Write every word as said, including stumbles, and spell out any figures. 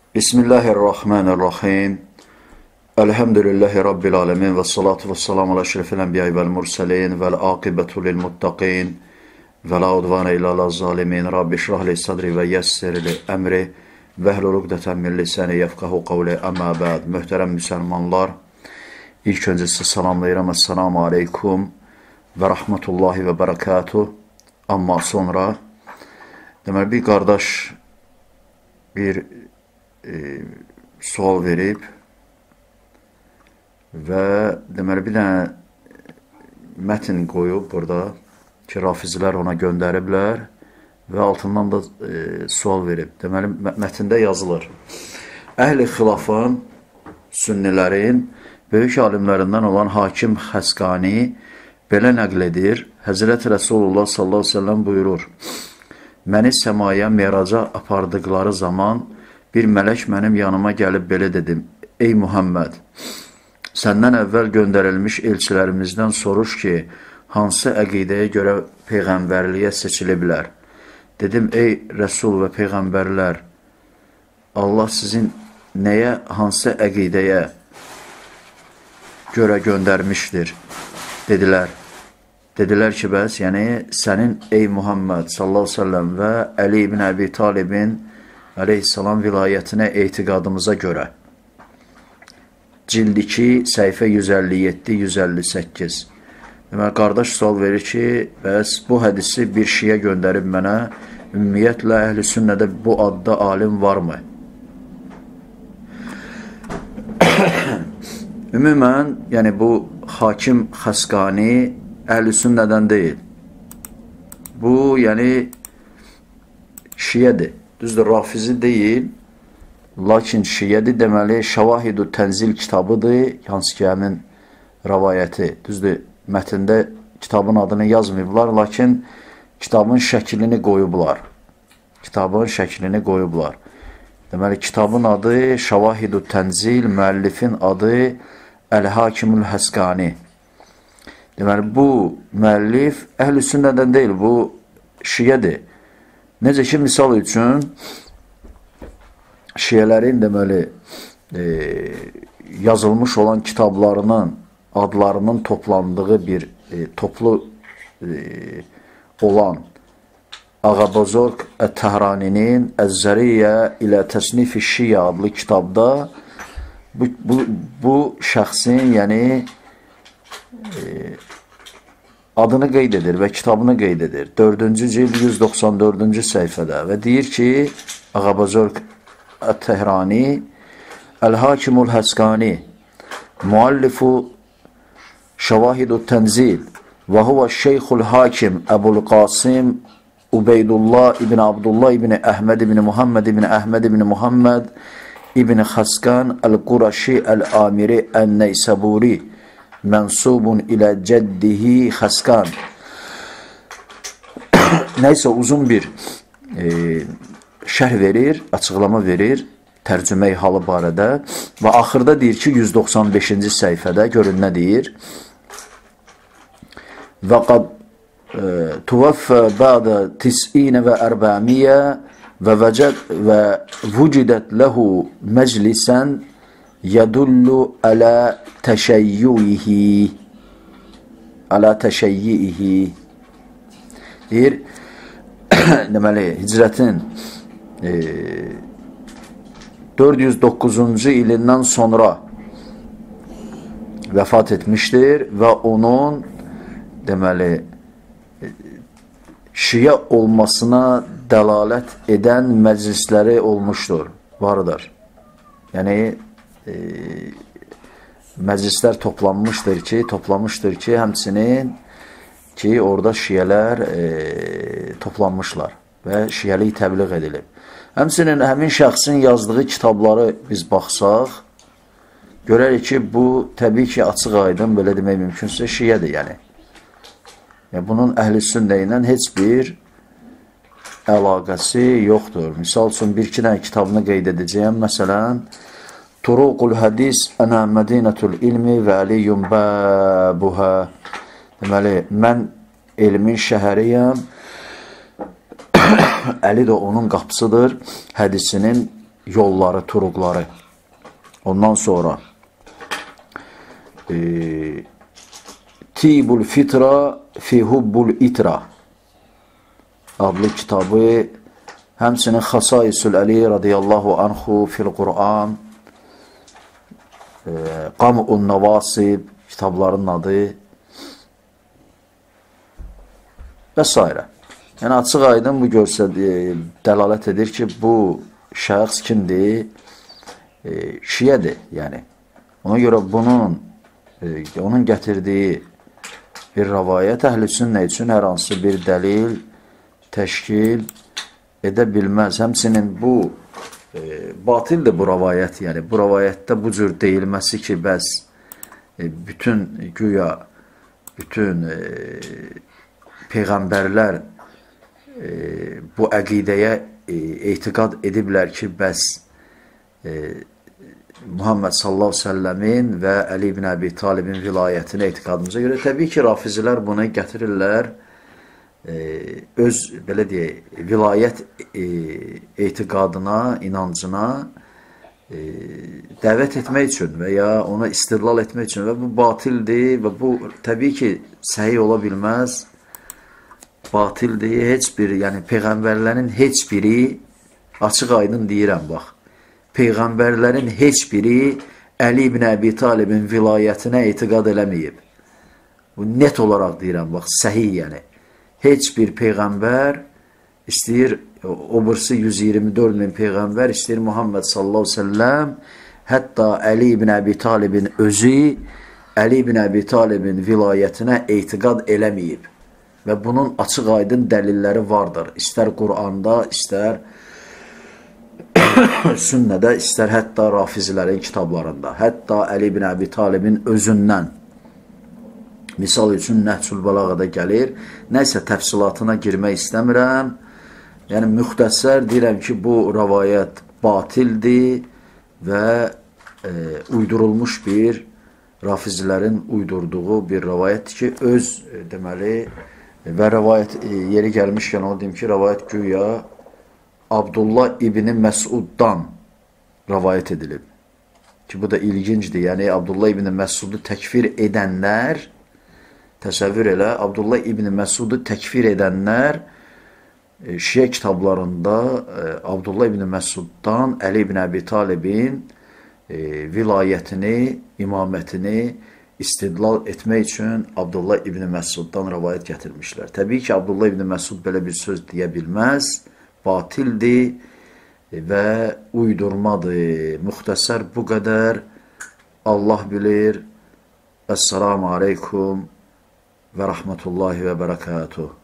Bismillahirrahmanirrahim. Elhamdülillahi Rabbil alemin və salatu və salamu ala şerefil ənbiya vəl mursəlin vəl aqibətu lil muttaqin və la udvana illa la zalimin. Rabbi şrahli sadri və yəssirli əmri və hlul uqdətən min lisani yefqahu qavli əmmə bəd. Möhtərəm müsəlmanlar, ilk öncə sizə salamlayıram. Esselamu aleykum və rahmetullahi və bərəkatuh. Amma sonra deməli bir qardaş bir e, sual verib və deməli bir dənə mətin qoyub burada ki, rafizlər ona göndəriblər və altından da e, sual verib. Deməli mətində yazılır: Əhl-i xilafın, sünnilərin böyük alimlərindən olan Hakim Xəsqani belə nəql edir. Həzrəti Rəsulullah sallallahu aleyhi ve sellem buyurur: Məni səmaya, meraca apardıqları zaman bir mələk mənim yanıma gəlib belə dedim: Ey Muhammed, səndən əvvəl göndərilmiş elçilərimizdən soruş ki, hansı əqidəyə görə peyğəmbərliyə seçiliblər? Dedim: Ey Rəsul və peyğəmbərlər, Allah sizin nəyə, hansı əqidəyə görə göndərmişdir? Dedilər. Dedilər ki, bəs, yəni sənin ey Muhammed sallallahu aleyhi ve sellem və Əli ibn Əbi Talibin aleyhissalam vilayətinə etiqadımıza görə. Cild iki, səhifə yüz əlli yeddi yüz əlli səkkiz. Deməli, qardaş sual verir ki, bəs bu hədisi bir şiyə göndərib mənə, ümumiyyətlə əhl-i sünnədə bu adda alim varmı? Ümumən, yəni bu Hakim Xəsqani əhl-i sünnədən deyil. Bu, yəni şiyədir. Düzdür, rafizi deyil, lakin şiyədir. Deməli, Şəvahid-ü Tənzil kitabıdır, hansı ki, həmin rəvayəti. Düzdür, mətndə kitabın adını yazmayıblar, lakin kitabın şəklini qoyublar. Kitabın şəklini qoyublar. Deməli, kitabın adı Şəvahid-ü Tənzil, müəllifin adı Əl-Hakimul Xəsqani. Deməli, bu müəllif əhl-i sünnədən deyil, bu şiyədir. Necə ki, misal üçün, şiyələrin deməli, e, yazılmış olan kitablarının adlarının toplandığı bir e, toplu e, olan Ağabozorq Ət-Təhrani'nin Əz-Zəriyyə ilə Təsnif-i Şiyə adlı kitabda bu, bu, bu şəxsin, yəni e, adını qeyd edir və kitabını qeyd edir. dördüncü cild yüz doxsan dördüncü səhifədə və deyir ki, Ağabozorq Ət-Təhrani Əl-Hakimul Xəsqani müəllifu Şəvahid-ü Tənzil və huvə Şeyxul Hakim Əbul Qasim Ubeydullah ibn Abdullah ibn Əhməd ibn Muhammed ibn Əhməd ibn Muhammed ibn Xəsqan Əl-Quraşi Əl-Amiri Ən-Nəysəburi mənsubun ilə cəddihi Xəsqan. Nəysə, uzun bir e, şərh verir, açıqlama verir, tərcümə halı barədə və axırda deyir ki, yüz doxsan beşinci səhifədə görün nə deyir. Və qad tuvəffə bədə tis'inə və ərbəmiyyə və vəcəd və vücidət ləhu məclisən yədullu ələ təşəyyüihi ələ təşəyyüihi deyir, deməli, hicrətin e, dörd yüz doqquzuncu ilindən sonra vəfat etmişdir və onun deməli şiə olmasına dəlalət edən məclisləri olmuşdur, vardır. Yəni, e, məclislər toplanmışdır ki, toplamışdır ki, həmçinin ki, orada şiyələr e, toplanmışlar və şiyəlik təbliğ edilib. Həmçinin həmin şəxsin yazdığı kitabları biz baxsaq, görərik ki, bu təbii ki, açıq aydın, belə demək mümkünsə, şiyədir, yəni. Yəni, bunun əhl-i sünnə ilə heç bir əlaqəsi yoxdur. Misal üçün, bir-iki dənə kitabını qeyd edəcəyəm. Məsələn, Turuqul Hədis Ənə Mədinətul İlmi və Əliyyum Bəbuhə. Deməli, mən elmin şəhəriyəm, Əli də onun qapısıdır, hədisinin yolları, turuqları. Ondan sonra e, Tibul Fitra fi Hubbul İtra adlı kitabı, həmçinin Xasaisul Əli radiyallahu anhu fil Qur'an, e, Qam'un Navasib kitablarının adı və s. Yəni, açıq aydın bu görsədir, dəlalət edir ki, bu şəxs kimdir? E, şiyədir, yəni. Ona görə bunun, e, onun gətirdiyi bir rəvayət əhl-i sünnə üçün hər hansı bir dəlil təşkil edə bilməz. Həmçinin bu e, batildir bu rəvayət, yəni bu rəvayətdə bu cür deyilməsi ki, bəs e, bütün güya bütün e, peyğəmbərlər e, bu əqidəyə e, etiqad ediblər ki, bəs e, Muhammed sallallahu aleyhi ve sellemin və Əli ibn Əbi Talibin vilayətinə etiqadımıza görə təbii ki, rafizilər bunu gətirirlər e, öz, belə deyək, vilayət e, etiqadına, inancına e, dəvət etmək üçün və ya ona istilal etmək üçün və bu batildir və bu təbii ki, səhih ola bilməz, batildir, heç bir, yəni peyğəmbərlərin heç biri, açıq aydın deyirəm, bax, peyğəmbərlərin heç biri Əli ibn Əbi Talibin vilayətinə etiqad eləməyib. Bu net olaraq deyirəm, bax, səhih yəni. Heç bir peyğəmbər istəyir, o birisi yüz iyirmi dörd min peyğəmbər istəyir Muhammed sallallahu aleyhi ve sellem, hətta Əli ibn Əbi Talibin özü Əli ibn Əbi Talibin vilayətinə etiqad eləməyib. Və bunun açıq aydın dəlilləri vardır. İstər Qur'anda, istər sünnədə, istər hətta rafizlərin kitablarında, hətta Əli ibn Əbi Talibin özündən. Misal üçün Nəhcül Balağada gəlir. Nəysə təfsilatına girmək istəmirəm. Yəni müxtəsər deyirəm ki, bu rəvayət batildir və e, uydurulmuş bir, rafizlərin uydurduğu bir rəvayətdir ki, öz e, deməli və rəvayət e, yeri gəlmişkən onu deyim ki, rəvayət güya Abdullah ibn Məsuddan rəvayət edilib. Ki, bu da ilgincdir. Yəni, Abdullah ibn Məsudu təkfir edənlər, təsəvvür elə, Abdullah ibn Məsudu təkfir edənlər e, şiə kitablarında e, Abdullah ibn Məsuddan Əli ibn Əbi Talibin e, vilayətini, imamətini istidlal etmək üçün Abdullah ibn Məsuddan rəvayət gətirmişlər. Təbii ki, Abdullah ibn Məsud belə bir söz deyə bilməz, batildir və uydurmadır. Müxtəsər bu qədər. Allah bilir. Əssalamu aleykum və rəhmətullahi və bərəkatuhu.